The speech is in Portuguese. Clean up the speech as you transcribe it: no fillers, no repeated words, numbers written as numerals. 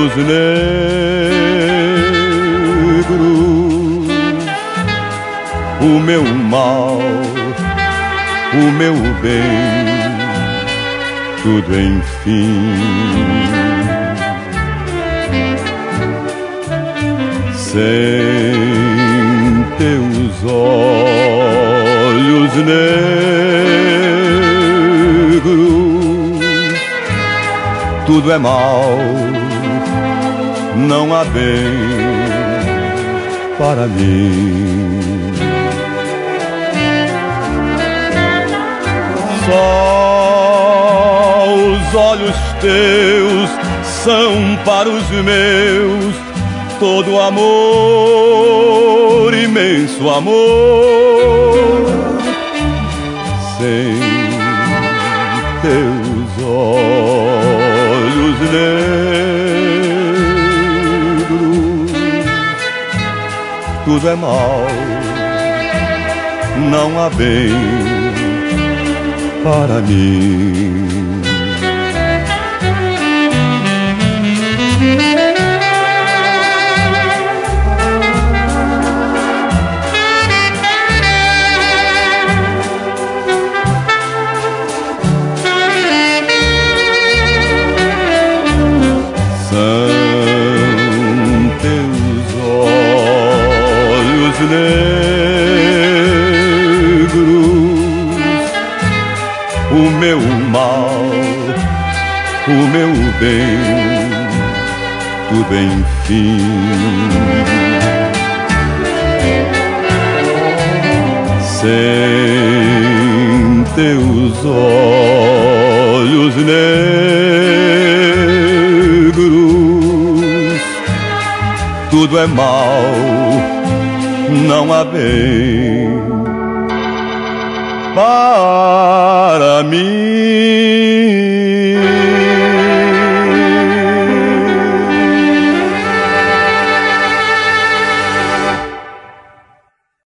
olhos negros, o meu mal, o meu bem, tudo enfim. Sem teus olhos negros, tudo é mal, não há bem para mim. Só os olhos teus são para os meus todo amor, imenso amor. Sem teus olhos negros, tudo é mal, não há bem para mim. Negros, o meu mal, o meu bem, tudo enfim. Sem teus olhos negros, tudo é mal, não há bem para mim.